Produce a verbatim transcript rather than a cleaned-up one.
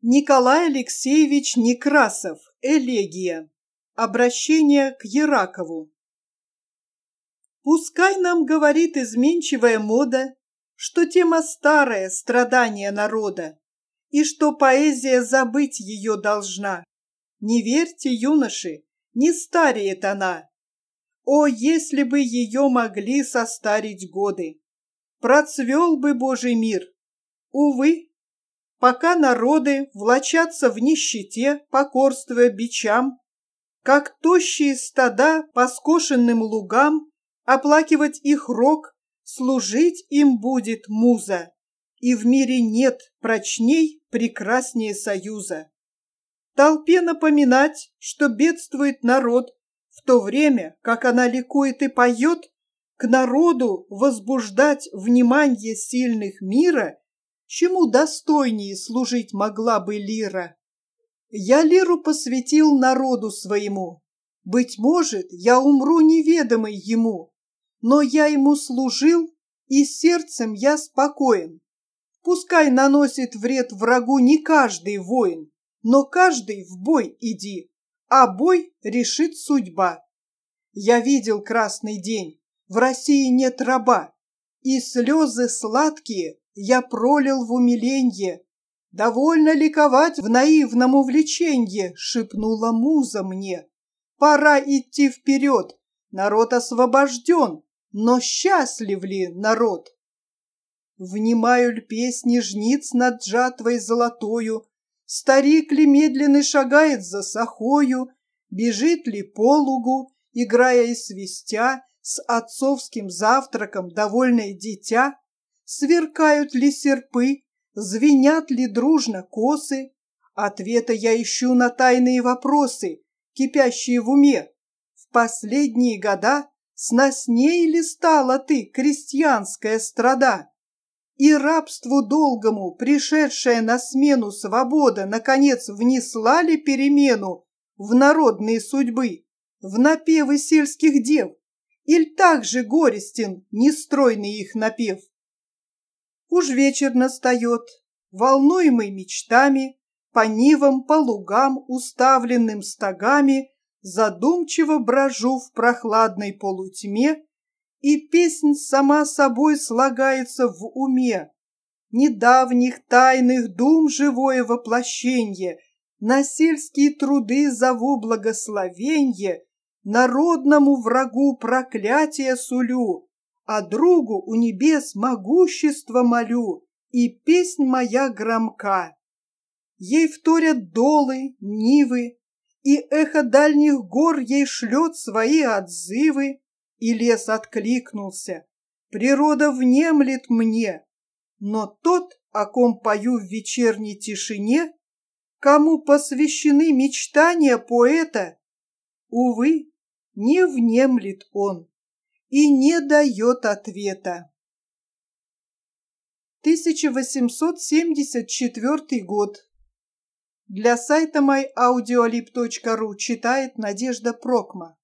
Николай Алексеевич Некрасов. Элегия. Обращение к Яракову. Пускай нам говорит изменчивая мода, что тема старая, страдания народа, и что поэзия забыть ее должна. Не верьте, юноши, не стареет она. О, если бы ее могли состарить годы! Процвел бы Божий мир. Увы, пока народы влачатся в нищете, покорствуя бичам, как тощие стада по скошенным лугам, оплакивать их рок, служить им будет муза, и в мире нет прочней, прекраснее союза. Толпе напоминать, что бедствует народ, в то время, как она ликует и поет, к народу возбуждать внимание сильных мира, чему достойнее служить могла бы лира. Я лиру посвятил народу своему. Быть может, я умру неведомый ему, но я ему служил, и сердцем я спокоен. Пускай наносит вред врагу не каждый воин, но каждый в бой иди, а бой решит судьба. Я видел красный день, в России нет раба, и слезы сладкие я пролил в умиленье. Довольно ликовать в наивном увлеченье, шепнула муза мне. Пора идти вперед, народ освобожден, но счастлив ли народ? Внимаю ль песни жниц над жатвой золотою, старик ли медленно шагает за сахою, бежит ли по лугу, играя и свистя, с отцовским завтраком довольное дитя, сверкают ли серпы, звенят ли дружно косы? Ответа я ищу на тайные вопросы, кипящие в уме. В последние года сносней ли стала ты, крестьянская страда? И рабству долгому, пришедшая на смену свобода, наконец внесла ли перемену в народные судьбы, в напевы сельских дев? Иль так же горестен нестройный их напев? Уж вечер настает, волнуемый мечтами, по нивам, по лугам, уставленным стогами, задумчиво брожу в прохладной полутьме, и песнь сама собой слагается в уме. Недавних тайных дум живое воплощенье, на сельские труды зову благословенье, народному врагу проклятие сулю, а другу у небес могущество молю, и песнь моя громка. Ей вторят долы, нивы, и эхо дальних гор ей шлет свои отзывы, и лес откликнулся, природа внемлет мне, но тот, о ком пою в вечерней тишине, кому посвящены мечтания поэта, увы, не внемлет он и не дает ответа. тысяча восемьсот семьдесят четвёртый год. Для сайта май аудиолиб точка ру читает Надежда Прокма.